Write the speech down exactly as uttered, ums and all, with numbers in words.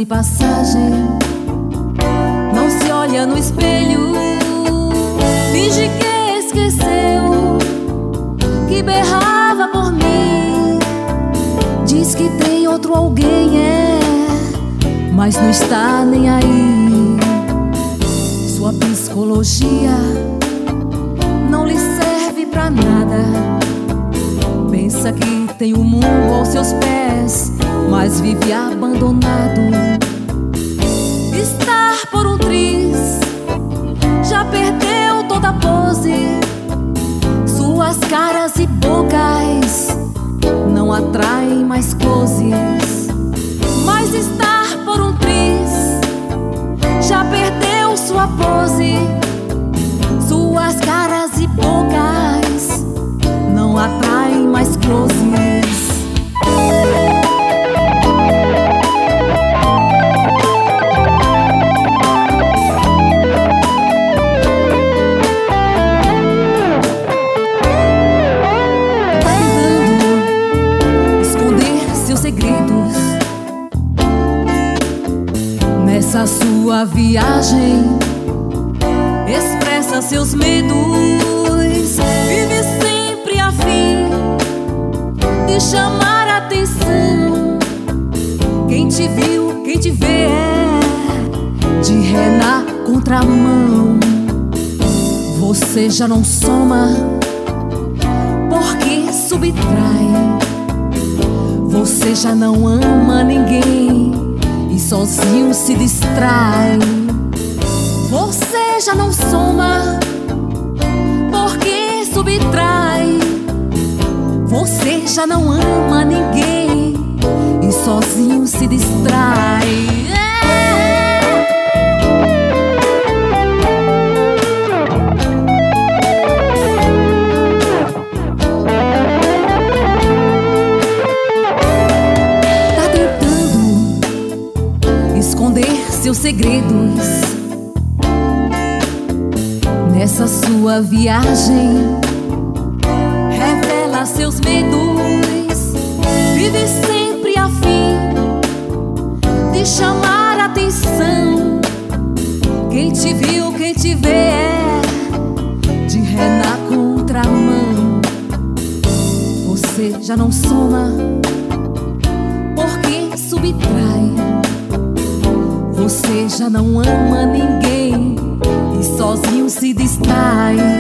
passagem. Não se olha no espelho, finge que esqueceu que berrava por mim. Diz que tem outro alguém, é, mas não está nem aí. Sua psicologia não lhe serve pra nada. Pensa que tem o mundo aos seus pés, mas vive abandonado. Estar por um triz, já perdeu toda a pose. Suas caras e bocas não atraem mais closes. Mas estar por um triz, já perdeu sua pose. Suas caras e bocas não atraem mais closes. Segredos nessa sua viagem, expressa seus medos, vive sempre a fim de chamar a atenção. Quem te viu, quem te vê é de ré na contramão. Você já não soma porque subtrai. Você já não ama ninguém e sozinho se distrai. Você já não soma porque subtrai. Você já não ama ninguém e sozinho se distrai. Seus segredos nessa sua viagem, revela seus medos, vive sempre a fim de chamar a atenção. Quem te viu, quem te vê é de ré na contramão. Você já não soma porque subtrai. Você já não ama ninguém e sozinho se distrai.